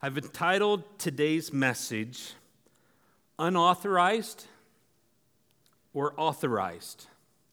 I've entitled today's message, Unauthorized or Authorized?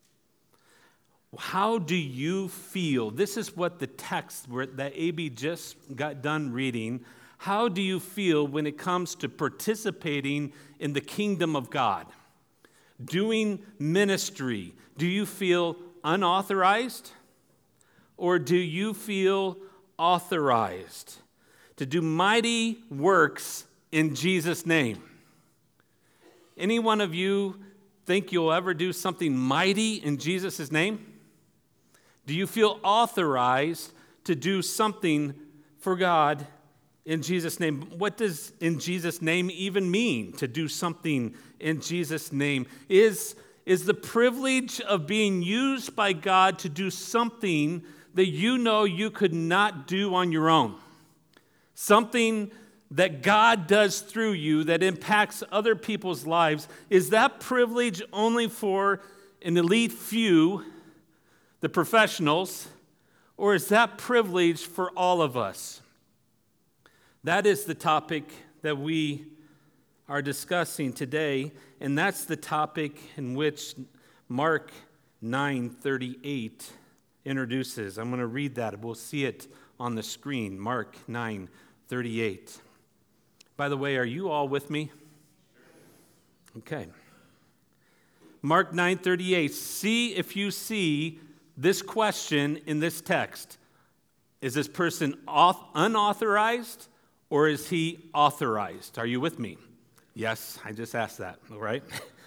How do you feel? This is what the text that AB just got done reading. How do you feel when it comes to participating in the kingdom of God? Doing ministry. Do you feel unauthorized or do you feel authorized to do mighty works in Jesus' name? Any one of you think you'll ever do something mighty in Jesus' name? Do you feel authorized to do something for God in Jesus' name? What does in Jesus' name even mean, to do something in Jesus' name? Is the privilege of being used by God to do something that you know you could not do on your own. Something that God does through you that impacts other people's lives. Is that privilege only for an elite few, the professionals, or is that privilege for all of us? That is the topic that we are discussing today, and that's the topic in which Mark 9:38 introduces. I'm going to read that. We'll see it on the screen, Mark 9:38. By the way, are you all with me? Okay. Mark 9:38. See if you see this question in this text. Is this person unauthorized or is he authorized? Are you with me? Yes, I just asked that, all right?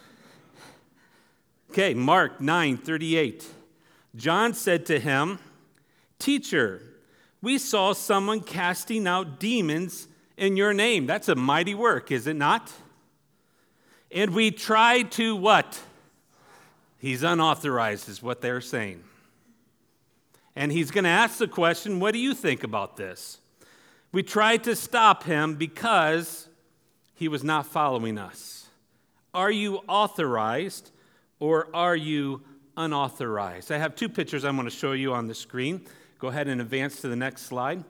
Okay, Mark 9:38. John said to him, "Teacher, we saw someone casting out demons in your name." That's a mighty work, is it not? "And we tried to" what? He's unauthorized is what they're saying. And he's going to ask the question, what do you think about this? "We tried to stop him because he was not following us." Are you authorized or are you unauthorized? I have two pictures I'm going to show you on the screen. Go ahead and advance to the next slide.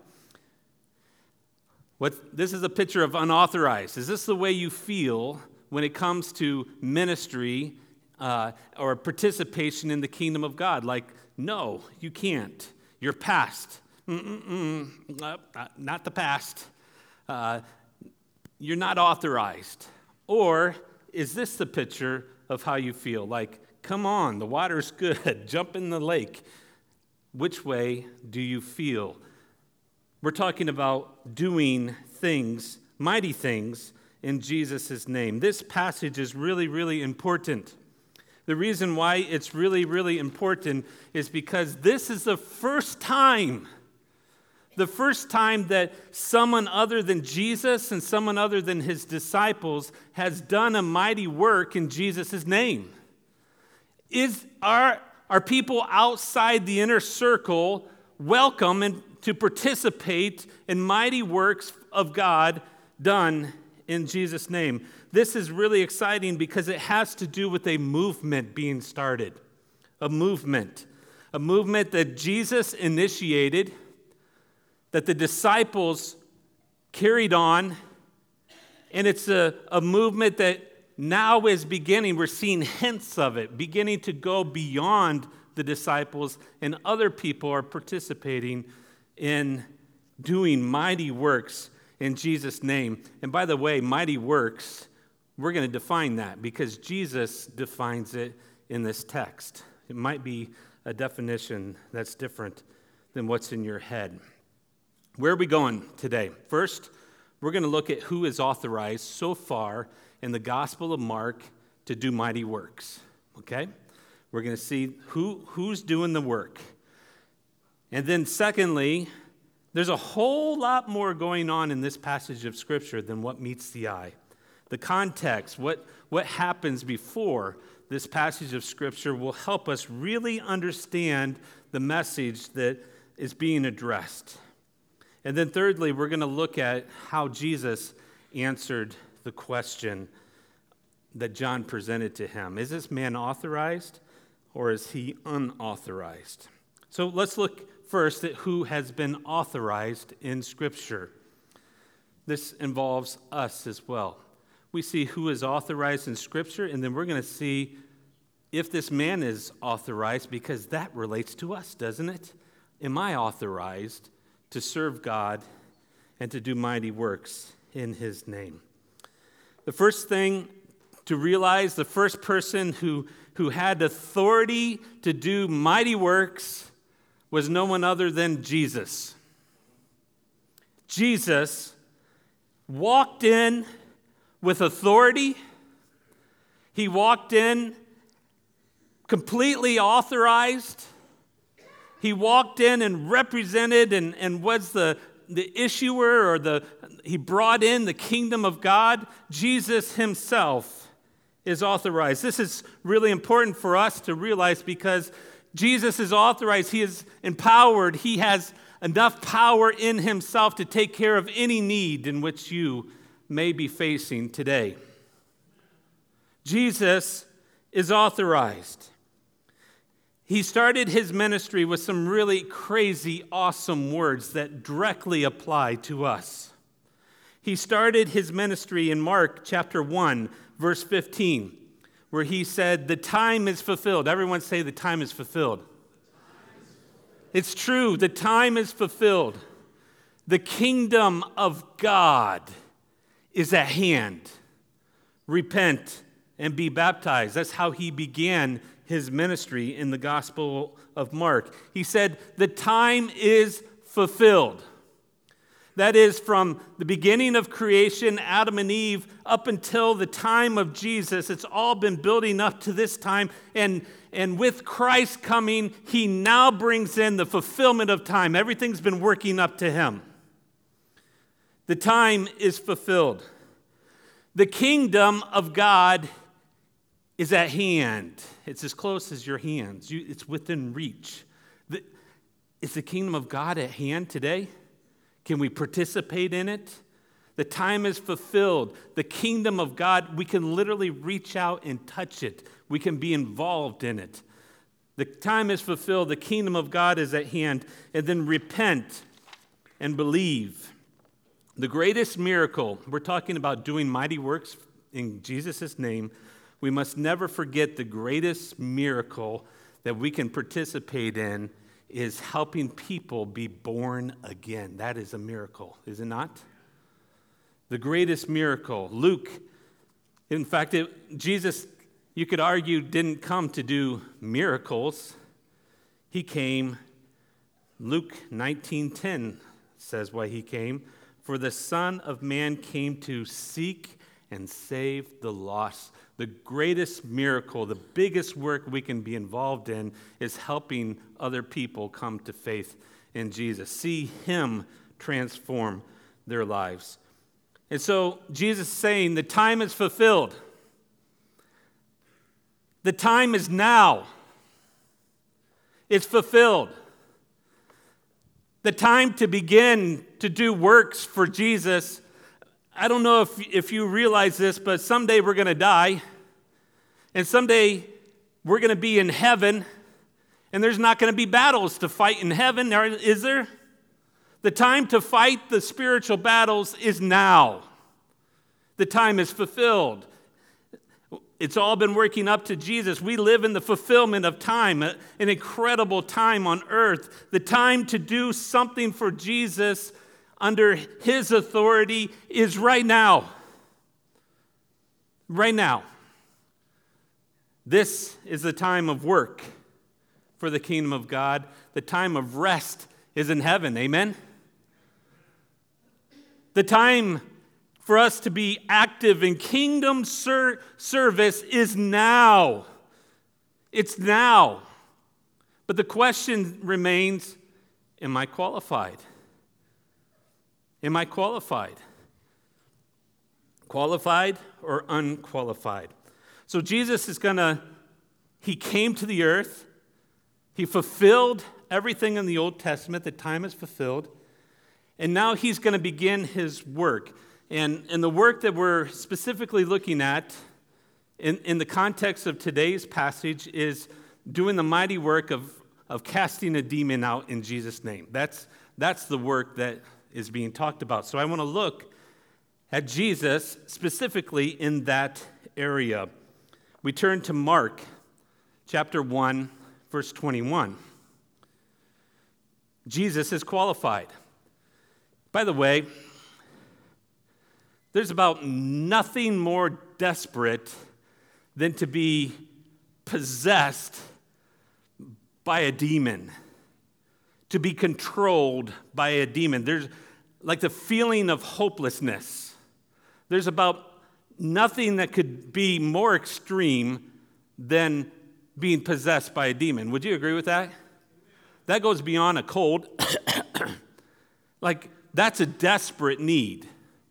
This is a picture of unauthorized. Is this the way you feel when it comes to ministry or participation in the kingdom of God? Like, no, you can't. You're past. Not the past. You're not authorized. Or is this the picture of how you feel? Like, come on, the water's good. Jump in the lake. Which way do you feel? We're talking about doing things, mighty things, in Jesus' name. This passage is really, really important. The reason why it's really, really important is because this is the first time that someone other than Jesus and someone other than his disciples has done a mighty work in Jesus' name. Are people outside the inner circle welcome and to participate in mighty works of God done in Jesus' name? This is really exciting because it has to do with a movement being started. A movement that Jesus initiated, that the disciples carried on, and it's a movement that now is beginning. We're seeing hints of it, beginning to go beyond the disciples, and other people are participating in doing mighty works in Jesus' name. And by the way, mighty works, we're going to define that because Jesus defines it in this text. It might be a definition that's different than what's in your head. Where are we going today? First, we're going to look at who is authorized so far in the Gospel of Mark to do mighty works. Okay? We're going to see who's doing the work. And then secondly, there's a whole lot more going on in this passage of Scripture than what meets the eye. The context, what happens before this passage of Scripture will help us really understand the message that is being addressed. And then thirdly, we're going to look at how Jesus answered the question that John presented to him. Is this man authorized or is he unauthorized? So let's look first at who has been authorized in Scripture. this involves us as well. We see who is authorized in Scripture, and then we're going to see if this man is authorized, because that relates to us, doesn't it? Am I authorized to serve God and to do mighty works in his name? The first thing to realize, the first person who had authority to do mighty works was no one other than Jesus. Jesus walked in with authority. He walked in completely authorized. He walked in and represented and was the issuer, or he brought in the kingdom of God. Jesus himself is authorized. This is really important for us to realize, because Jesus is authorized. He is empowered. He has enough power in himself to take care of any need in which you may be facing today. Jesus is authorized. He started his ministry with some really crazy, awesome words that directly apply to us. He started his ministry in Mark chapter 1, verse 15, where he said, "The time is fulfilled." Everyone say, "The time is fulfilled." It's true, the time is fulfilled. The kingdom of God is at hand. Repent and be baptized. That's how he began his ministry in the Gospel of Mark. He said, the time is fulfilled. That is, from the beginning of creation, Adam and Eve, up until the time of Jesus, it's all been building up to this time. And with Christ coming, he now brings in the fulfillment of time. Everything's been working up to him. The time is fulfilled. The kingdom of God is at hand. It's as close as your hands. It's within reach. Is the kingdom of God at hand today? Can we participate in it? The time is fulfilled. The kingdom of God, we can literally reach out and touch it. We can be involved in it. The time is fulfilled. The kingdom of God is at hand. And then repent and believe. The greatest miracle, we're talking about doing mighty works in Jesus' name. We must never forget the greatest miracle that we can participate in is helping people be born again. That is a miracle, is it not? The greatest miracle. Luke, in fact, Jesus, you could argue, didn't come to do miracles. He came, Luke 19:10 says why he came. For the Son of Man came to seek and save the lost. The greatest miracle, the biggest work we can be involved in is helping other people come to faith in Jesus. See him transform their lives. And so Jesus is saying the time is fulfilled. The time is now. It's fulfilled. The time to begin to do works for Jesus. I don't know if you realize this, but someday we're going to die. And someday we're going to be in heaven. And there's not going to be battles to fight in heaven, is there? The time to fight the spiritual battles is now. The time is fulfilled. It's all been working up to Jesus. We live in the fulfillment of time, an incredible time on earth. The time to do something for Jesus under his authority is right now. Right now. This is the time of work for the kingdom of God. The time of rest is in heaven. Amen? The time for us to be active in kingdom service is now. It's now. But the question remains, am I qualified? Am I qualified? Qualified or unqualified? So Jesus he came to the earth. He fulfilled everything in the Old Testament. The time is fulfilled. And now he's going to begin his work. And the work that we're specifically looking at in the context of today's passage is doing the mighty work of casting a demon out in Jesus' name. That's the work that is being talked about. So I want to look at Jesus, specifically in that area. We turn to Mark chapter 1, verse 21. Jesus is qualified. By the way, there's about nothing more desperate than to be possessed by a demon, to be controlled by a demon. There's like the feeling of hopelessness. There's about nothing that could be more extreme than being possessed by a demon. Would you agree with that? That goes beyond a cold. Like, that's a desperate need.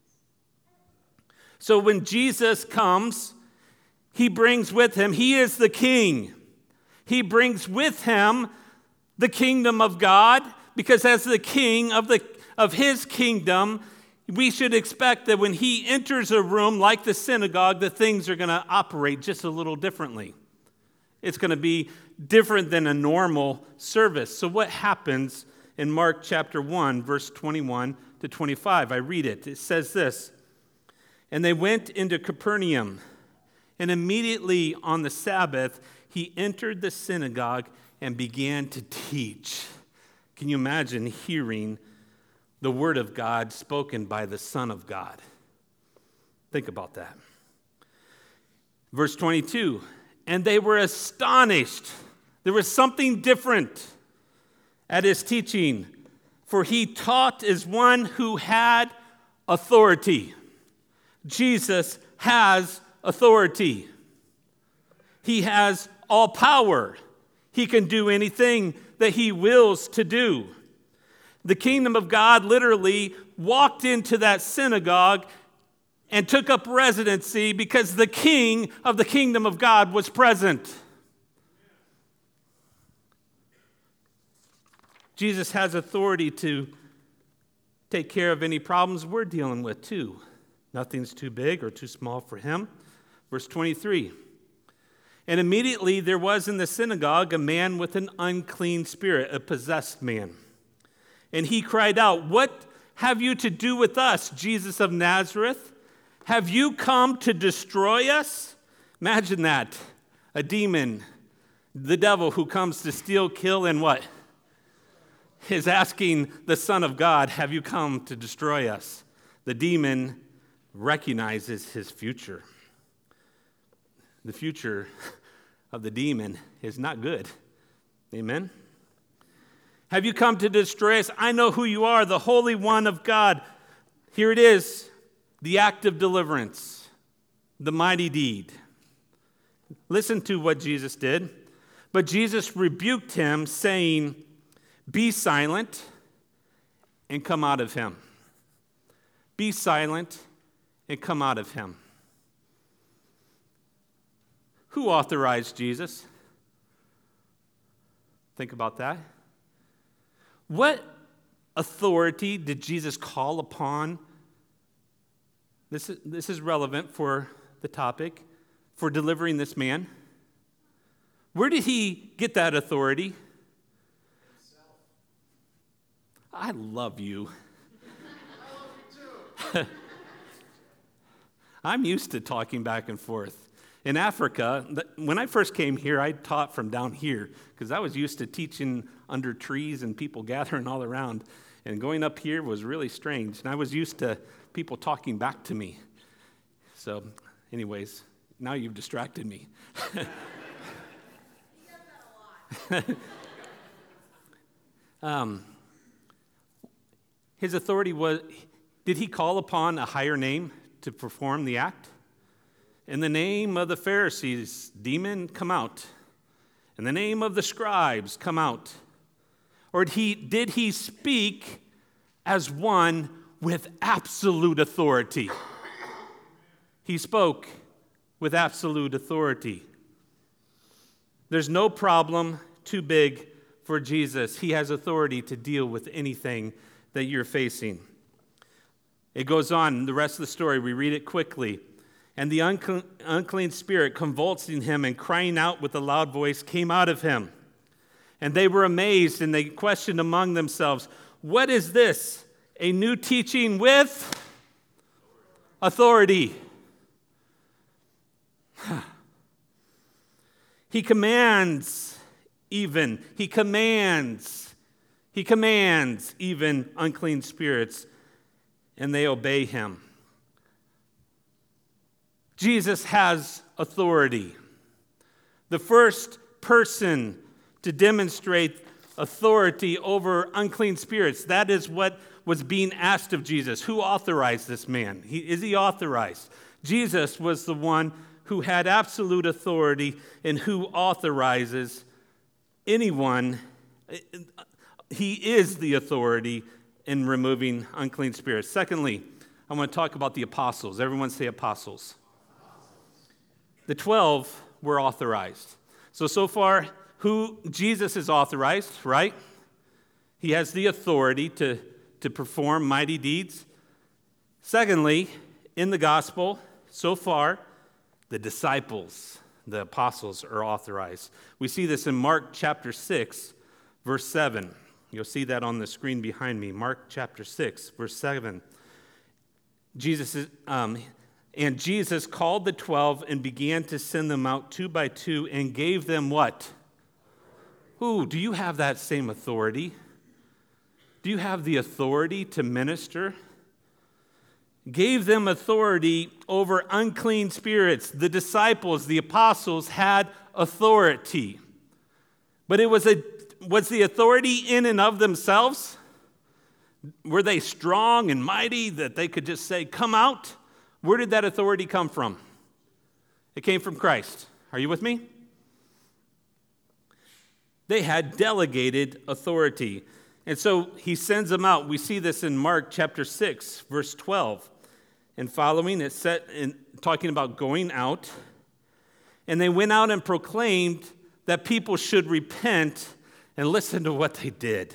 So when Jesus comes, he brings with him, he is the king. He brings with him the kingdom of God, because as the king of his kingdom, we should expect that when he enters a room like the synagogue, that things are going to operate just a little differently. It's going to be different than a normal service. So what happens in Mark chapter 1, verse 21 to 25? I read it. It says this, "And they went into Capernaum, and immediately on the Sabbath, he entered the synagogue and began to teach." Can you imagine hearing the word of God spoken by the Son of God? Think about that. Verse 22, "And they were astonished." There was something different at his teaching, for he taught as one who had authority. Jesus has authority. He has all power. He can do anything that he wills to do. The kingdom of God literally walked into that synagogue and took up residency because the king of the kingdom of God was present. Jesus has authority to take care of any problems we're dealing with too. Nothing's too big or too small for him. Verse 23, "And immediately there was in the synagogue a man with an unclean spirit, a possessed man. And he cried out, 'What have you to do with us, Jesus of Nazareth? Have you come to destroy us?'" Imagine that. A demon, the devil who comes to steal, kill, and what? Is asking the Son of God, "Have you come to destroy us?" The demon recognizes his future. The future of the demon is not good. Amen? "Have you come to destroy us? I know who you are, the Holy One of God." Here it is, the act of deliverance, the mighty deed. Listen to what Jesus did. "But Jesus rebuked him, saying, 'Be silent and come out of him.'" Be silent and come out of him. Who authorized Jesus? Think about that. What authority did Jesus call upon? This is relevant for the topic, for delivering this man. Where did he get that authority? I love you. I love you too. I'm used to talking back and forth. In Africa, when I first came here, I taught from down here because I was used to teaching under trees and people gathering all around. And going up here was really strange. And I was used to people talking back to me. So, anyways, now you've distracted me. He does that a lot. His authority was, did he call upon a higher name to perform the act? "In the name of the Pharisees, demon, come out. In the name of the scribes, come out." Or did he speak as one with absolute authority? He spoke with absolute authority. There's no problem too big for Jesus. He has authority to deal with anything that you're facing. It goes on, the rest of the story, we read it quickly. "And the unclean spirit, convulsing him and crying out with a loud voice, came out of him. And they were amazed, and they questioned among themselves, 'What is this? A new teaching with authority. He commands even unclean spirits, and they obey him. Jesus has authority. The first person to demonstrate authority over unclean spirits, that is what was being asked of Jesus. Who authorized this man? Is he authorized? Jesus was the one who had absolute authority and who authorizes anyone. He is the authority in removing unclean spirits. Secondly, I want to talk about the apostles. Everyone say apostles. The 12 were authorized. So far, who Jesus is authorized, right? He has the authority to perform mighty deeds. Secondly, in the gospel, so far, the disciples, the apostles, are authorized. We see this in Mark chapter 6, verse 7. You'll see that on the screen behind me. Mark chapter 6, verse 7. Jesus called the 12 and began to send them out 2 by 2 and gave them what? Ooh, do you have that same authority? Do you have the authority to minister? Gave them authority over unclean spirits. The disciples, the apostles, had authority. But was the authority in and of themselves? Were they strong and mighty that they could just say, come out? Where did that authority come from? It came from Christ. Are you with me? They had delegated authority. And so he sends them out. We see this in Mark chapter 6, verse 12. And following, it's set in talking about going out. And they went out and proclaimed that people should repent, and listen to what they did.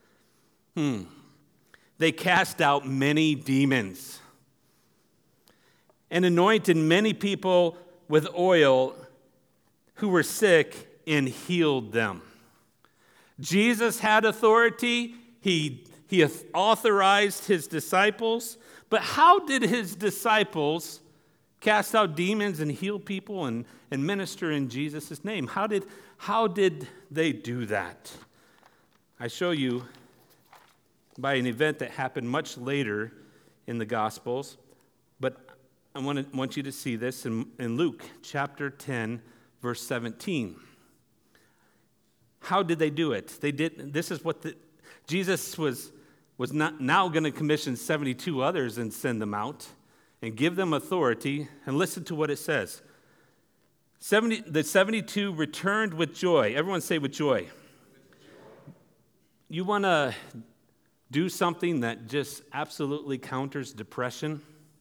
They cast out many demons and anointed many people with oil who were sick and healed them. Jesus had authority. He authorized his disciples. But how did his disciples cast out demons and heal people and minister in Jesus' name? How did they do that? I show you by an event that happened much later in the Gospels, but I want you to see this in Luke chapter 10, verse 17. How did they do it? This is what Jesus was not now going to commission 72 others and send them out and give them authority. And listen to what it says. The 72 returned with joy. Everyone say with joy. You want to do something that just absolutely counters depression?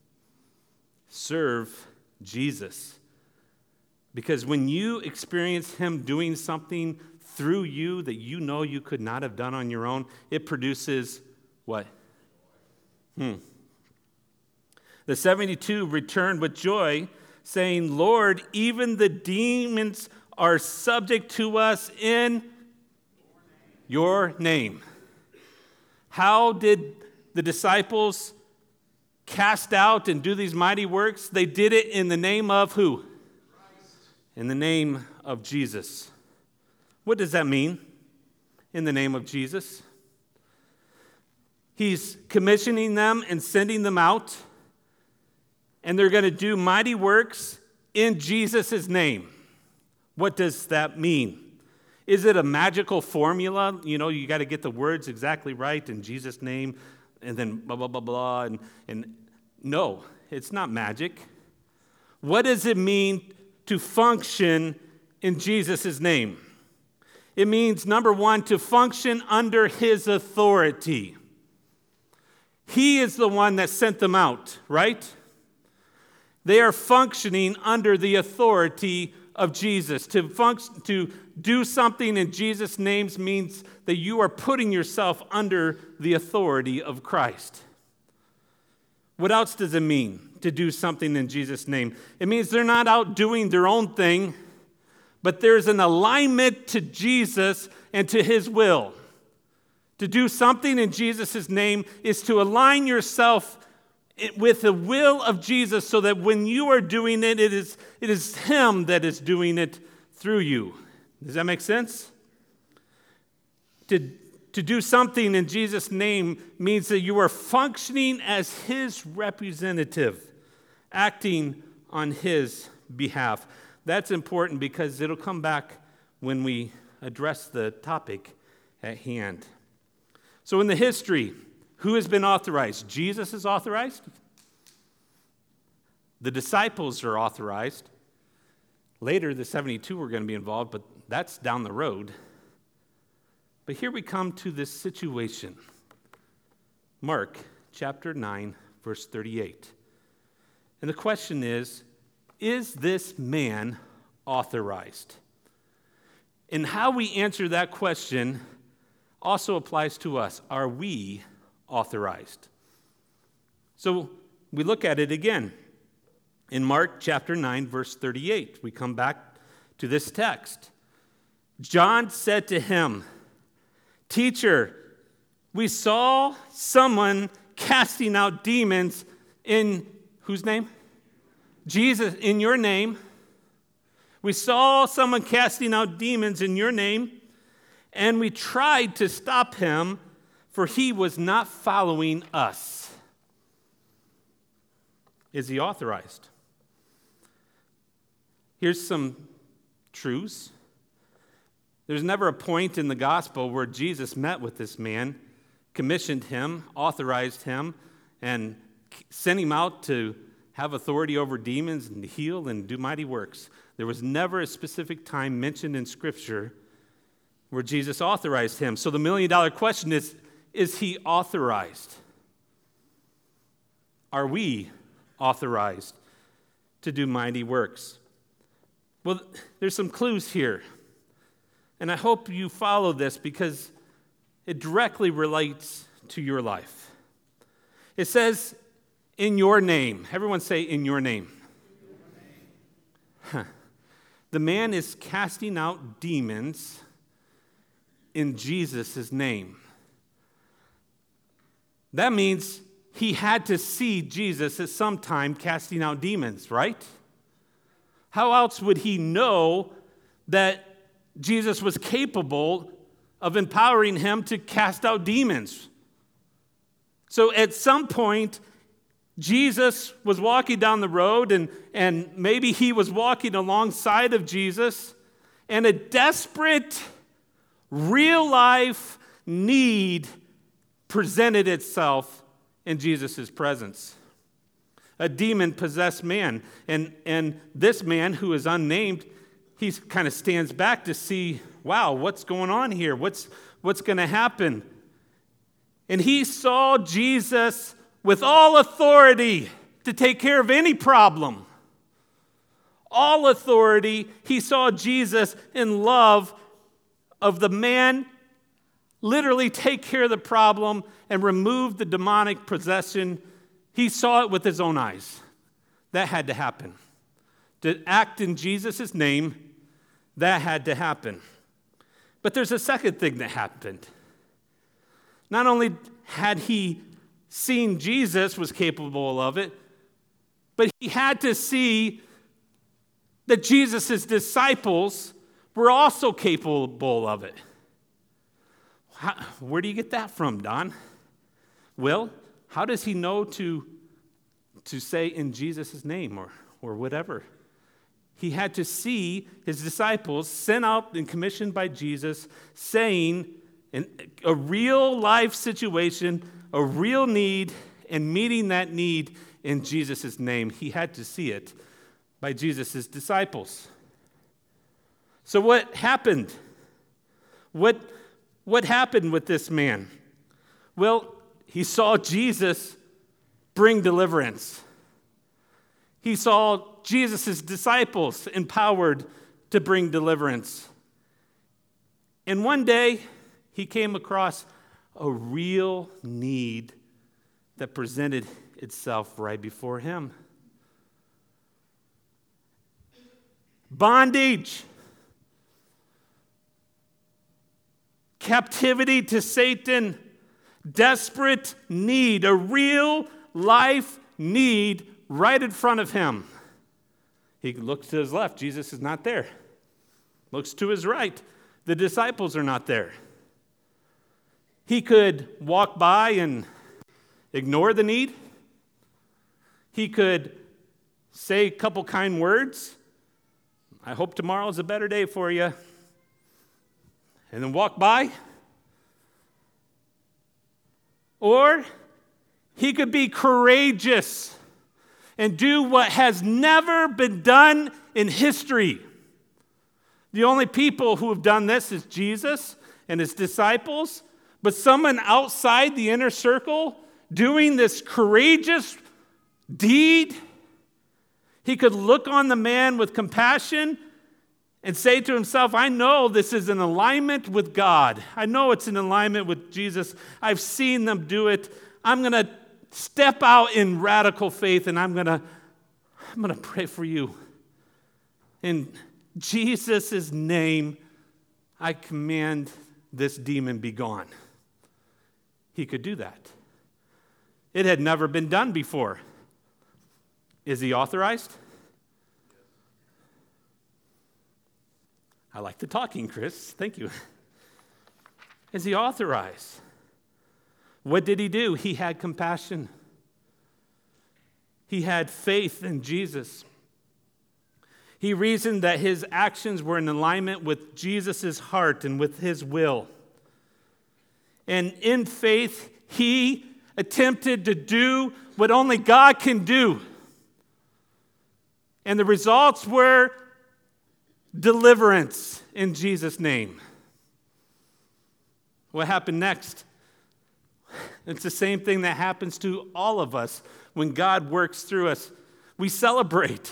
Serve Jesus. Because when you experience him doing something through you that you know you could not have done on your own, it produces what? The 72 returned with joy, saying, Lord, even the demons are subject to us in your name. How did the disciples cast out and do these mighty works? They did it in the name of who? Christ. In the name of Jesus. What does that mean? In the name of Jesus. He's commissioning them and sending them out, and they're going to do mighty works in Jesus' name. What does that mean? Is it a magical formula? You know, you got to get the words exactly right in Jesus' name, and then blah, blah, blah, blah. And no, it's not magic. What does it mean to function in Jesus' name? It means, number one, to function under his authority. He is the one that sent them out, right? They are functioning under the authority of Jesus. To do something in Jesus' name means that you are putting yourself under the authority of Christ. What else does it mean to do something in Jesus' name? It means they're not out doing their own thing, but there's an alignment to Jesus and to his will. To do something in Jesus' name is to align yourself with the will of Jesus, so that when you are doing it, it is Him that is doing it through you. Does that make sense? To do something in Jesus' name means that you are functioning as His representative, acting on His behalf. That's important because it'll come back when we address the topic at hand. So in the history, who has been authorized? Jesus is authorized. The disciples are authorized. Later, the 72 are going to be involved, but that's down the road. But here we come to this situation. Mark chapter 9, verse 38. And the question is this man authorized? And how we answer that question also applies to us. Are we authorized? So we look at it again. In Mark chapter 9, verse 38, we come back to this text. John said to him, "Teacher, we saw someone casting out demons in whose name? Jesus, in your name. We saw someone casting out demons in your name, and we tried to stop him, for he was not following us." Is he authorized? Here's some truths. There's never a point in the gospel where Jesus met with this man, commissioned him, authorized him, and sent him out to have authority over demons and to heal and do mighty works. There was never a specific time mentioned in Scripture where Jesus authorized him. So the million-dollar question is he authorized? Are we authorized to do mighty works? Well, there's some clues here. And I hope you follow this because it directly relates to your life. It says, "In your name." Everyone say, "In your name." The man is casting out demons in Jesus' name. That means he had to see Jesus at some time casting out demons, right? How else would he know that Jesus was capable of empowering him to cast out demons? So at some point, Jesus was walking down the road, and maybe he was walking alongside of Jesus, and a desperate, real-life need presented itself in Jesus' presence. A demon-possessed man. And this man, who is unnamed, he kind of stands back to see, wow, what's going on here? What's going to happen? And he saw Jesus with all authority to take care of any problem. All authority. He saw Jesus in love of the man literally take care of the problem and remove the demonic possession. He saw it with his own eyes. That had to happen. To act in Jesus' name, that had to happen. But there's a second thing that happened. Not only had he seen Jesus was capable of it, but he had to see that Jesus' disciples were also capable of it. Where do you get that from, Don? Well, how does he know to say in Jesus' name or whatever? He had to see his disciples sent out and commissioned by Jesus saying in a real life situation, a real need, and meeting that need in Jesus' name. He had to see it by Jesus' disciples. So what happened? What happened with this man? Well, he saw Jesus bring deliverance. He saw Jesus' disciples empowered to bring deliverance. And one day, he came across a real need that presented itself right before him. Bondage. Captivity to Satan. Desperate need. A real life need right in front of him. He looks to his left, Jesus is not there. Looks to his right, the disciples are not there. He could walk by and ignore the need. He could say a couple kind words. I hope tomorrow's a better day for you. And then walk by. Or he could be courageous and do what has never been done in history. The only people who have done this is Jesus and his disciples, but someone outside the inner circle doing this courageous deed, he could look on the man with compassion and say to himself, I know this is in alignment with God. I know it's in alignment with Jesus. I've seen them do it. I'm going to step out in radical faith, and I'm going to pray for you. In Jesus' name, I command this demon be gone. He could do that. It had never been done before. Is he authorized? I like the talking, Chris. Thank you. Is he authorized? What did he do? He had compassion. He had faith in Jesus. He reasoned that his actions were in alignment with Jesus' heart and with his will. And in faith, he attempted to do what only God can do. And the results were deliverance in Jesus' name. What happened next? It's the same thing that happens to all of us when God works through us. We celebrate.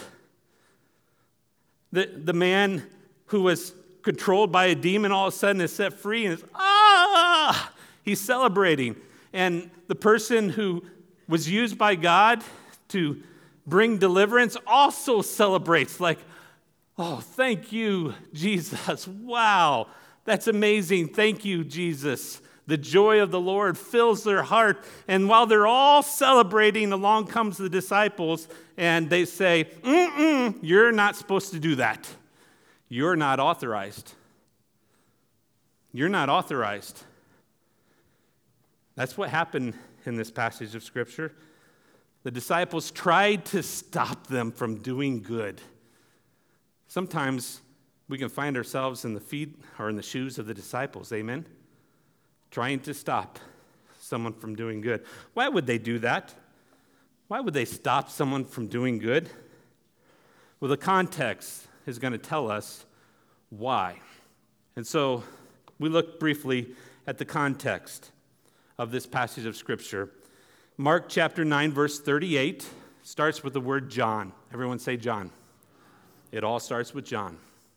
The man who was controlled by a demon all of a sudden is set free and he's celebrating. And the person who was used by God to bring deliverance also celebrates, like, oh, thank you, Jesus. Wow, that's amazing. Thank you, Jesus. The joy of the Lord fills their heart. And while they're all celebrating, along comes the disciples, and they say, you're not supposed to do that. You're not authorized. You're not authorized. That's what happened in this passage of Scripture. The disciples tried to stop them from doing good. Sometimes we can find ourselves in the feet or in the shoes of the disciples, amen? Trying to stop someone from doing good. Why would they do that? Why would they stop someone from doing good? Well, the context is going to tell us why. And so we look briefly at the context of this passage of Scripture. Mark chapter 9, verse 38 starts with the word John. Everyone say John. It all starts with John.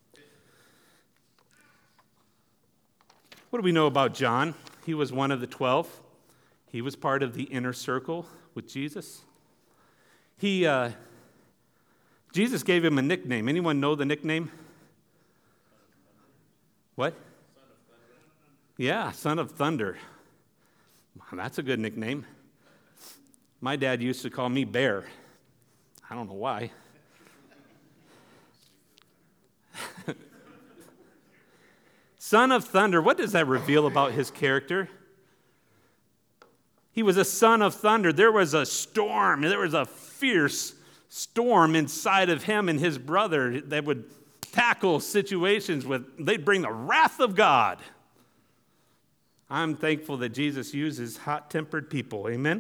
What do we know about John? He was one of the 12. He was part of the inner circle with Jesus. Jesus gave him a nickname. Anyone know the nickname? What? Yeah, Son of Thunder. Wow, that's a good nickname. My dad used to call me Bear. I don't know why. Son of Thunder, what does that reveal about his character? He was a son of thunder. There was a storm. There was a fierce storm inside of him and his brother that would tackle situations they'd bring the wrath of God. I'm thankful that Jesus uses hot-tempered people. Amen?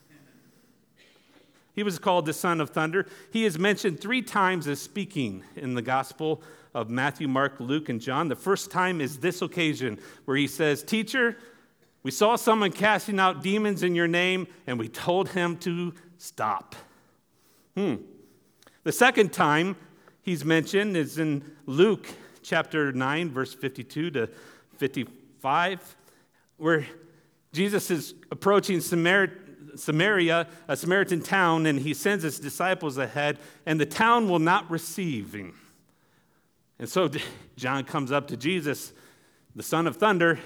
He was called the Son of Thunder. He is mentioned 3 times as speaking in the Gospel of Matthew, Mark, Luke, and John. The first time is this occasion where he says, Teacher, we saw someone casting out demons in your name, and we told him to stop. The second time he's mentioned is in Luke chapter 9, verse 52 to 55, where Jesus is approaching Samaria, a Samaritan town, and he sends his disciples ahead, and the town will not receive him. And so John comes up to Jesus, the Son of Thunder.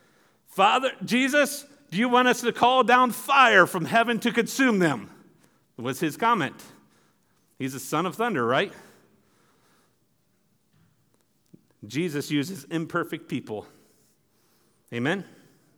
Father, Jesus, do you want us to call down fire from heaven to consume them? was his comment. He's the son of thunder, right? Jesus uses imperfect people. Amen?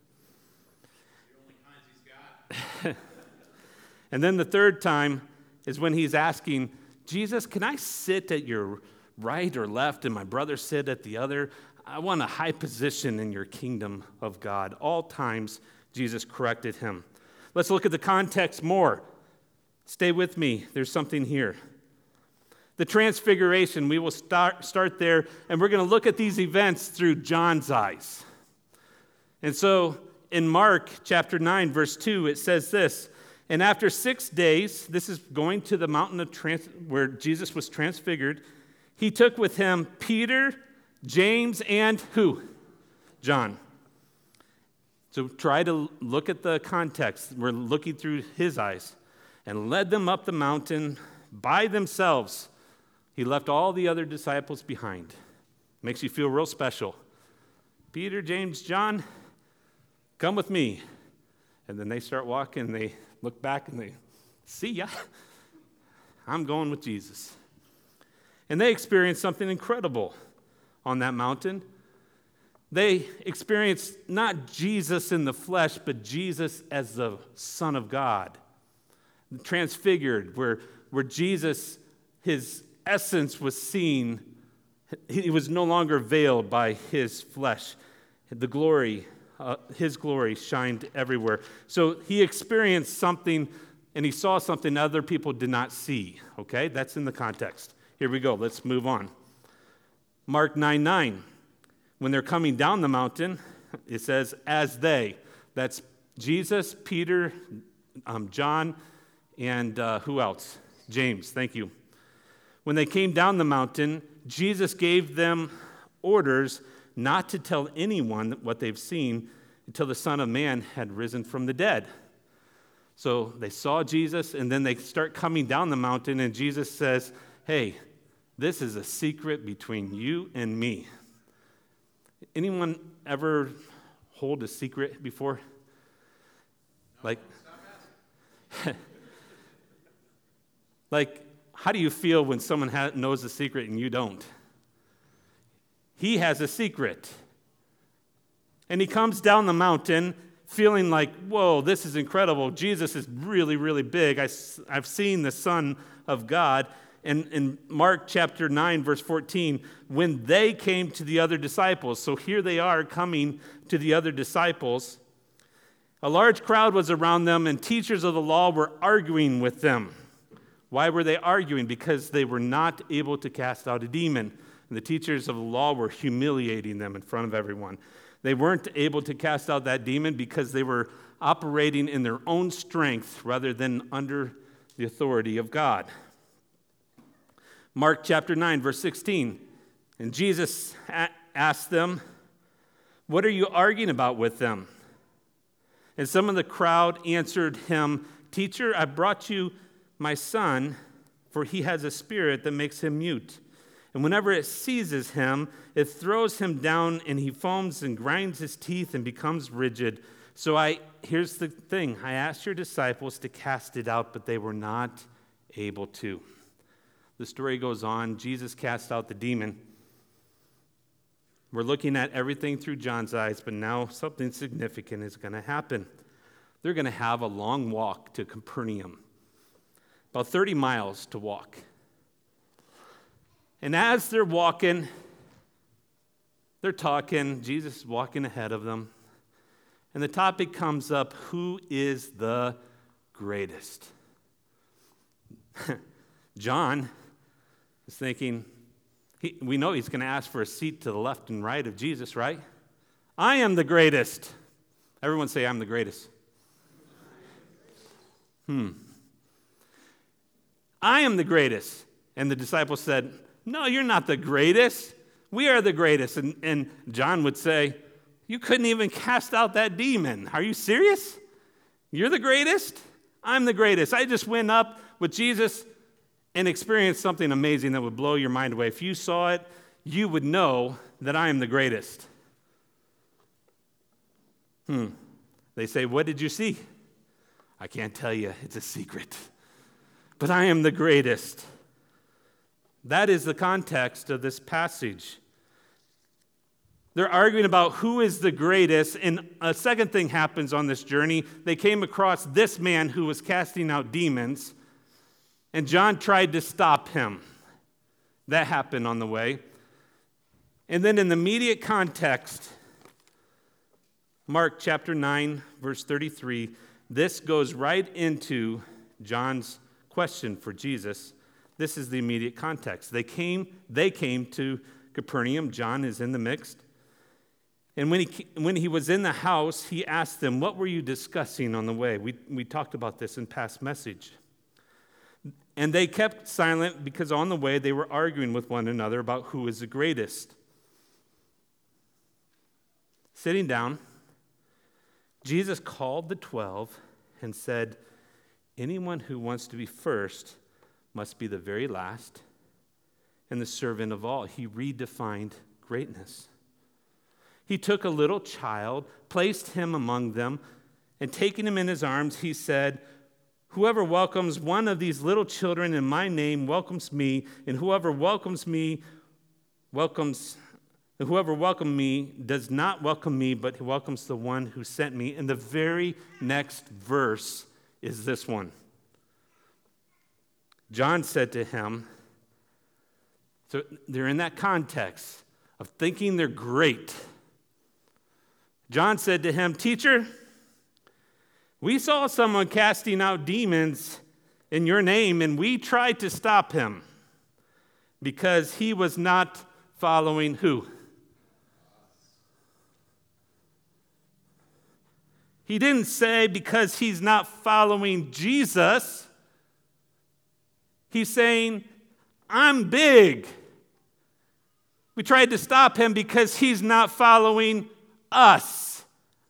The only kinds he's got. And then the third time is when he's asking, Jesus, can I sit at your right or left and my brother sit at the other? I want a high position in your kingdom of God. All times, Jesus corrected him. Let's look at the context more. Stay with me. There's something here. The transfiguration, we will start there, and we're going to look at these events through John's eyes. And so in Mark chapter 9, verse 2, it says this, and after 6 days, this is going to the mountain of where Jesus was transfigured, he took with him Peter, James, and who? John. So try to look at the context. We're looking through his eyes. And led them up the mountain by themselves. He left all the other disciples behind. Makes you feel real special. Peter, James, John, come with me. And then they start walking, they look back and they, see ya. I'm going with Jesus. And they experienced something incredible on that mountain. They experienced not Jesus in the flesh, but Jesus as the Son of God. Transfigured, where Jesus, his essence was seen. He was no longer veiled by his flesh. The glory, his glory shined everywhere. So he experienced something and he saw something other people did not see. Okay, that's in the context. Here we go. Let's move on. Mark 9:9. When they're coming down the mountain, it says, as they. That's Jesus, Peter, John, and who else? James, thank you. When they came down the mountain, Jesus gave them orders not to tell anyone what they've seen until the Son of Man had risen from the dead. So they saw Jesus, and then they start coming down the mountain, and Jesus says, hey, this is a secret between you and me. Anyone ever hold a secret before? Like, how do you feel when someone knows a secret and you don't? He has a secret. And he comes down the mountain feeling like, whoa, this is incredible. Jesus is really, really big. I've seen the Son of God. And in Mark chapter 9, verse 14, when they came to the other disciples, so here they are coming to the other disciples, a large crowd was around them, and teachers of the law were arguing with them. Why were they arguing? Because they were not able to cast out a demon. And the teachers of the law were humiliating them in front of everyone. They weren't able to cast out that demon because they were operating in their own strength rather than under the authority of God. Mark chapter 9, verse 16. And Jesus asked them, what are you arguing about with them? And some of the crowd answered him, Teacher, I brought you my son, for he has a spirit that makes him mute. And whenever it seizes him, it throws him down, and he foams and grinds his teeth and becomes rigid. So here's the thing. I asked your disciples to cast it out, but they were not able to. The story goes on. Jesus cast out the demon. We're looking at everything through John's eyes, but now something significant is going to happen. They're going to have a long walk to Capernaum, about 30 miles to walk. And as they're walking, they're talking. Jesus is walking ahead of them. And the topic comes up, who is the greatest? John is thinking, we know he's going to ask for a seat to the left and right of Jesus, right? I am the greatest. Everyone say, I'm the greatest. I am the greatest. And the disciples said, no, you're not the greatest. We are the greatest. And John would say, you couldn't even cast out that demon. Are you serious? You're the greatest? I'm the greatest. I just went up with Jesus and experienced something amazing that would blow your mind away. If you saw it, you would know that I am the greatest. They say, what did you see? I can't tell you. It's a secret. but I am the greatest. That is the context of this passage. They're arguing about who is the greatest, and a second thing happens on this journey. They came across this man who was casting out demons, and John tried to stop him. That happened on the way. And then in the immediate context, Mark chapter 9, verse 33, this goes right into John's question for Jesus. This is the immediate context. They came to Capernaum. John is in the mix. And when he was in the house, he asked them, what were you discussing on the way? We talked about this in past message. And they kept silent because on the way they were arguing with one another about who is the greatest. Sitting down, Jesus called the 12 and said, anyone who wants to be first must be the very last and the servant of all. He redefined greatness. He took a little child, placed him among them, and taking him in his arms, he said, whoever welcomes one of these little children in my name welcomes me, and whoever welcomes me does not welcome me, but he welcomes the one who sent me. And the very next verse is this one. John said to him, so they're in that context of thinking they're great. John said to him, teacher, we saw someone casting out demons in your name, and we tried to stop him because he was not following who? He didn't say because he's not following Jesus. He's saying, I'm big. We tried to stop him because he's not following us.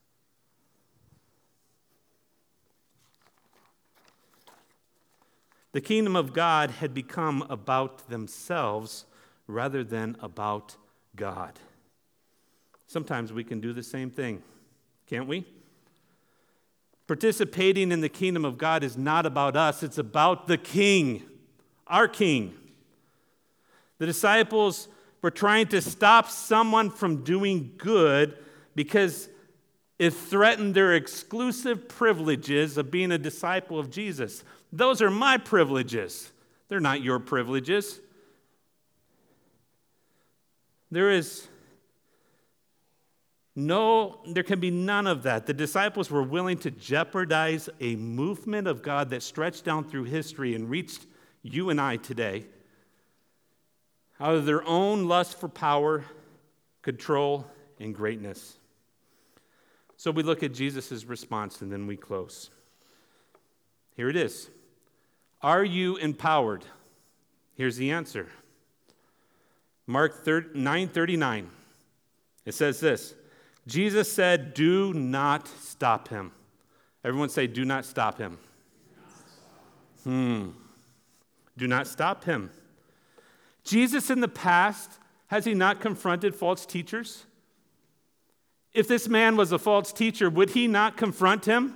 The kingdom of God had become about themselves rather than about God. Sometimes we can do the same thing, can't we? Participating in the kingdom of God is not about us, it's about the King, our King. The disciples were trying to stop someone from doing good because it threatened their exclusive privileges of being a disciple of Jesus. Those are my privileges. They're not your privileges. There can be none of that. The disciples were willing to jeopardize a movement of God that stretched down through history and reached you and I today out of their own lust for power, control, and greatness. So we look at Jesus' response and then we close. Here it is. Are you empowered? Here's the answer. Mark 9:39. It says this. Jesus said, do not stop him. Everyone say, do not stop him. Do not stop him. Jesus in the past, has he not confronted false teachers? If this man was a false teacher, would he not confront him?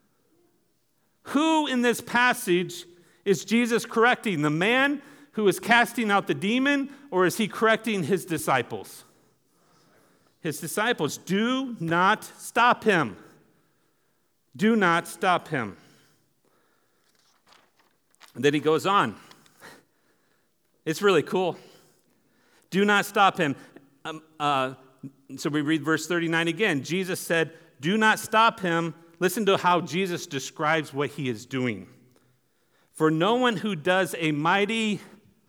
Who in this passage is Jesus correcting? The man who is casting out the demon, or is he correcting his disciples? His disciples. Do not stop him. Do not stop him. And then he goes on. It's really cool. Do not stop him. So we read verse 39 again. Jesus said, do not stop him. Listen to how Jesus describes what he is doing. For no one who does a mighty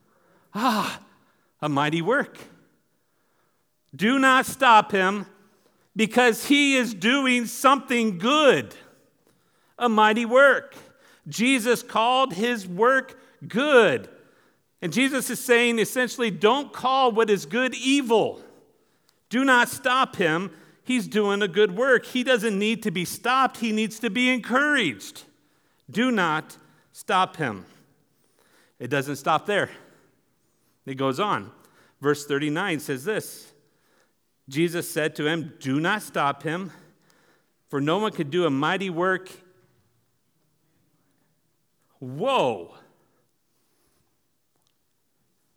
work. Do not stop him because he is doing something good, a mighty work. Jesus called his work good. And Jesus is saying essentially, don't call what is good evil. Do not stop him. He's doing a good work. He doesn't need to be stopped. He needs to be encouraged. Do not stop him. It doesn't stop there. It goes on. Verse 39 says this. Jesus said to him, do not stop him, for no one could do a mighty work. Whoa.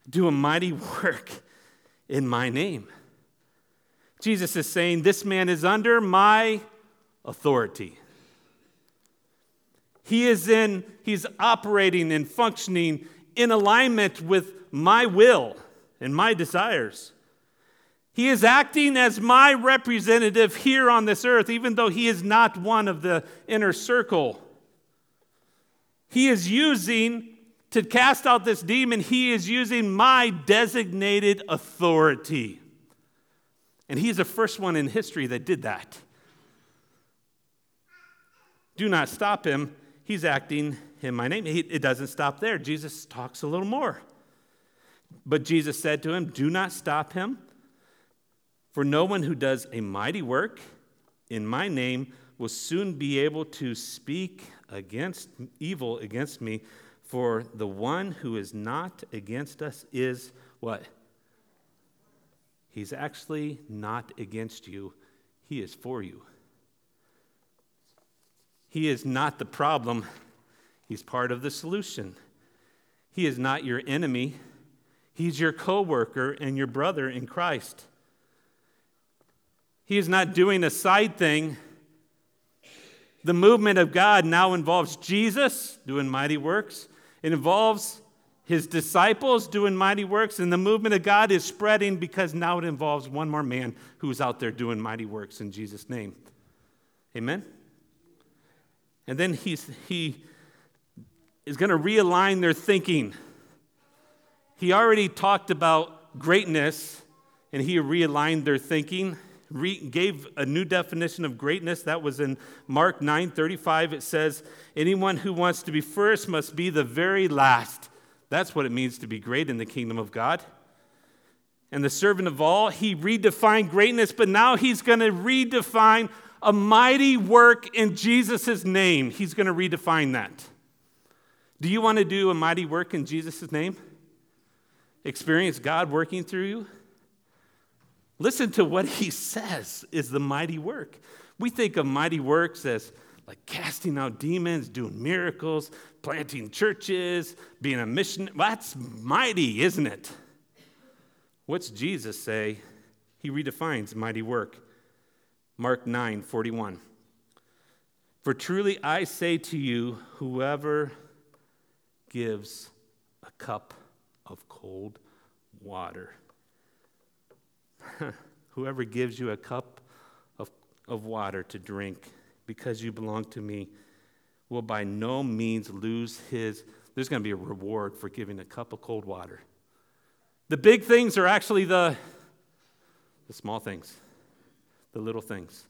do a mighty work in my name. Jesus is saying, this man is under my authority. He's operating and functioning in alignment with my will and my desires. He is acting as my representative here on this earth, even though he is not one of the inner circle. He is using, to cast out this demon, he is using my designated authority. And he's the first one in history that did that. Do not stop him. He's acting in my name. It doesn't stop there. Jesus talks a little more. But Jesus said to him, do not stop him. For no one who does a mighty work in my name will soon be able to speak evil against me. For the one who is not against us is what? He's actually not against you. He is for you. He is not the problem. He's part of the solution. He is not your enemy. He's your co-worker and your brother in Christ. He is not doing a side thing. The movement of God now involves Jesus doing mighty works. It involves his disciples doing mighty works, and the movement of God is spreading because now it involves one more man who's out there doing mighty works in Jesus' name. Amen? And then he is going to realign their thinking. He already talked about greatness, and he realigned their thinking, gave a new definition of greatness. That was in Mark 9:35. It says, anyone who wants to be first must be the very last. That's what it means to be great in the kingdom of God. And the servant of all, he redefined greatness, but now he's going to redefine a mighty work in Jesus' name. He's going to redefine that. Do you want to do a mighty work in Jesus' name? Experience God working through you? Listen to what he says is the mighty work. We think of mighty works as like casting out demons, doing miracles, planting churches, being a mission. That's mighty, isn't it? What's Jesus say? He redefines mighty work. Mark 9:41. For truly I say to you, whoever gives a cup of cold water, whoever gives you a cup of water to drink because you belong to me will by no means lose there's going to be a reward for giving a cup of cold water. The big things are actually the small things, the little things.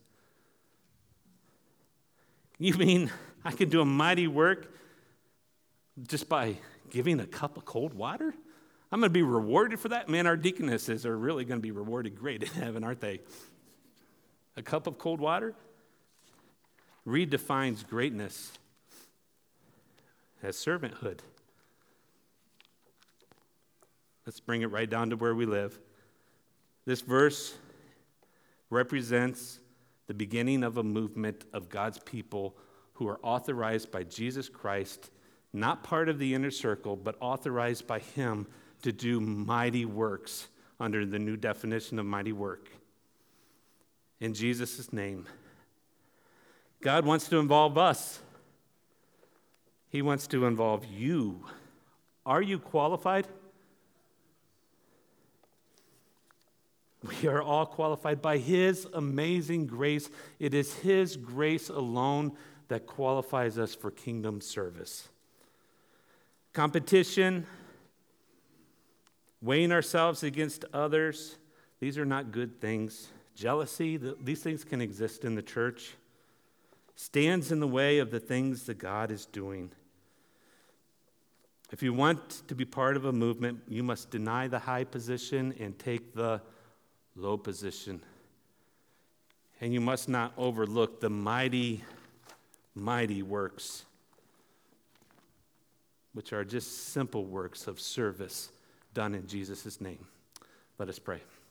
You mean I can do a mighty work just by giving a cup of cold water? I'm going to be rewarded for that? Man, our deaconesses are really going to be rewarded great in heaven, aren't they? A cup of cold water redefines greatness as servanthood. Let's bring it right down to where we live. This verse represents the beginning of a movement of God's people who are authorized by Jesus Christ, not part of the inner circle, but authorized by him to do mighty works under the new definition of mighty work. In Jesus' name. God wants to involve us. He wants to involve you. Are you qualified? We are all qualified by his amazing grace. It is his grace alone that qualifies us for kingdom service. Competition, weighing ourselves against others, these are not good things. Jealousy, these things can exist in the church. Stands in the way of the things that God is doing. If you want to be part of a movement, you must deny the high position and take the low position. And you must not overlook the mighty, mighty works, which are just simple works of service done in Jesus' name. Let us pray.